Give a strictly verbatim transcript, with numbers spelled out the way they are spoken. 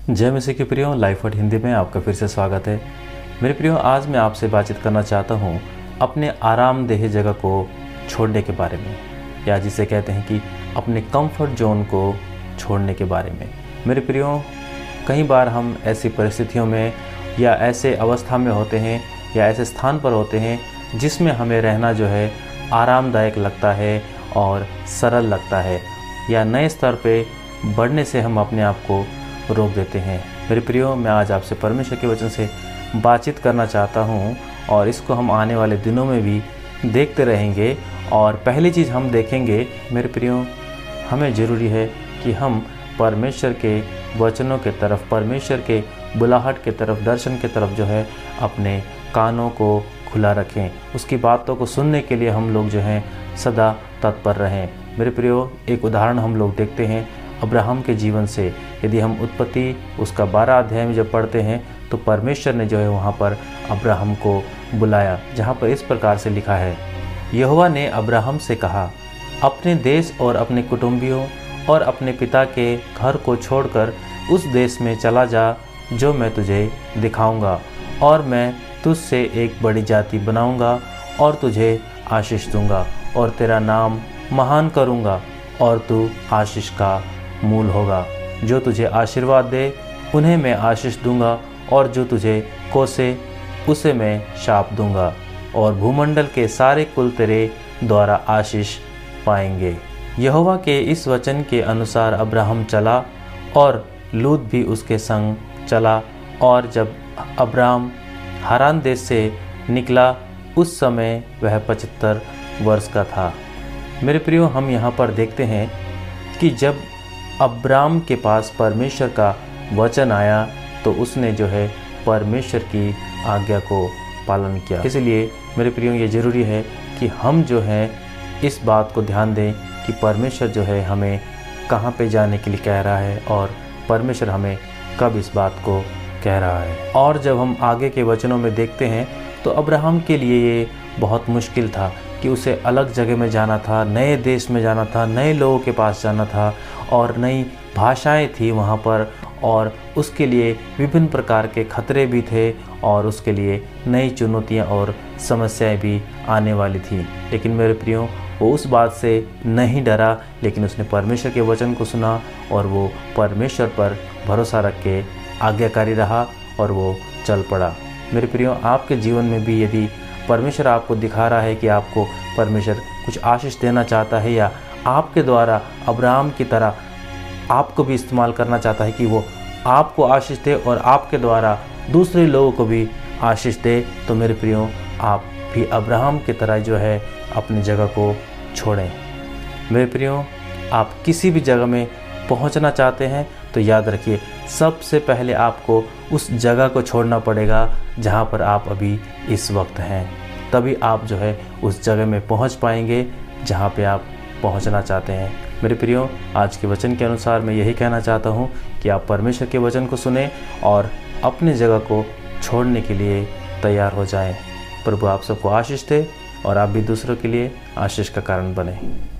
जय मसीह के प्रियो, लाइफ वर्ड हिंदी में आपका फिर से स्वागत है। मेरे प्रियो, आज मैं आपसे बातचीत करना चाहता हूँ अपने आरामदेह जगह को छोड़ने के बारे में, या जिसे कहते हैं कि अपने कंफर्ट जोन को छोड़ने के बारे में। मेरे प्रियो, कई बार हम ऐसी परिस्थितियों में या ऐसे अवस्था में होते हैं या ऐसे स्थान पर होते हैं जिसमें हमें रहना जो है आरामदायक लगता है और सरल लगता है, या नए स्तर पे बढ़ने से हम अपने आप को रोक देते हैं। मेरे प्रियो, मैं आज आपसे परमेश्वर के वचन से बातचीत करना चाहता हूँ और इसको हम आने वाले दिनों में भी देखते रहेंगे। और पहली चीज़ हम देखेंगे मेरे प्रियो, हमें ज़रूरी है कि हम परमेश्वर के वचनों के तरफ, परमेश्वर के बुलाहट के तरफ, दर्शन के तरफ जो है अपने कानों को खुला रखें। उसकी बातों को सुनने के लिए हम लोग जो हैं सदा तत्पर रहें। मेरे प्रियो, एक उदाहरण हम लोग देखते हैं अब्राहम के जीवन से। यदि हम उत्पत्ति उसका बारह अध्याय में जब पढ़ते हैं तो परमेश्वर ने जो है वहाँ पर अब्राहम को बुलाया, जहाँ पर इस प्रकार से लिखा है, यहोवा ने अब्राहम से कहा, अपने देश और अपने कुटुंबियों और अपने पिता के घर को छोड़कर उस देश में चला जा जो मैं तुझे दिखाऊंगा, और मैं तुझसे एक बड़ी जाति बनाऊंगा और तुझे आशीष दूंगा और तेरा नाम महान करूंगा और तू आशीष का मूल होगा। जो तुझे आशीर्वाद दे उन्हें मैं आशीष दूंगा, और जो तुझे कोसे उसे मैं शाप दूंगा, और भूमंडल के सारे कुल तेरे द्वारा आशीष पाएंगे। यहोवा के इस वचन के अनुसार अब्राहम चला और लूत भी उसके संग चला। और जब अब्राहम हारान देश से निकला उस समय वह पचहत्तर वर्ष का था। मेरे प्रियो, हम यहाँ पर देखते हैं कि जब अब्राम के पास परमेश्वर का वचन आया तो उसने जो है परमेश्वर की आज्ञा को पालन किया। इसलिए मेरे प्रियो, ये ज़रूरी है कि हम जो है इस बात को ध्यान दें कि परमेश्वर जो है हमें कहाँ पे जाने के लिए कह रहा है और परमेश्वर हमें कब इस बात को कह रहा है। और जब हम आगे के वचनों में देखते हैं तो अब्राहम के लिए ये बहुत मुश्किल था कि उसे अलग जगह में जाना था, नए देश में जाना था, नए लोगों के पास जाना था, और नई भाषाएं थी वहाँ पर, और उसके लिए विभिन्न प्रकार के खतरे भी थे, और उसके लिए नई चुनौतियाँ और समस्याएं भी आने वाली थी। लेकिन मेरे प्रियो, वो उस बात से नहीं डरा, लेकिन उसने परमेश्वर के वचन को सुना और वो परमेश्वर पर भरोसा रख के आज्ञाकारी रहा और वो चल पड़ा। मेरे प्रियो, आपके जीवन में भी यदि परमेश्वर आपको दिखा रहा है कि आपको परमेश्वर कुछ आशीष देना चाहता है, या आपके द्वारा अब्राहम की तरह आपको भी इस्तेमाल करना चाहता है कि वो आपको आशीष दे और आपके द्वारा दूसरे लोगों को भी आशीष दे, तो मेरे प्रियो, आप भी अब्राहम की तरह जो है अपनी जगह को छोड़ें। मेरे प्रियो, आप किसी भी जगह में पहुंचना चाहते हैं तो याद रखिए, सबसे पहले आपको उस जगह को छोड़ना पड़ेगा जहां पर आप अभी इस वक्त हैं। तभी आप जो है उस जगह में पहुंच पाएंगे जहां पे आप पहुंचना चाहते हैं। मेरे प्रियो, आज के वचन के अनुसार मैं यही कहना चाहता हूं कि आप परमेश्वर के वचन को सुने और अपनी जगह को छोड़ने के लिए तैयार हो जाएं। प्रभु आप सबको आशीष दे और आप भी दूसरों के लिए आशीष का कारण बने।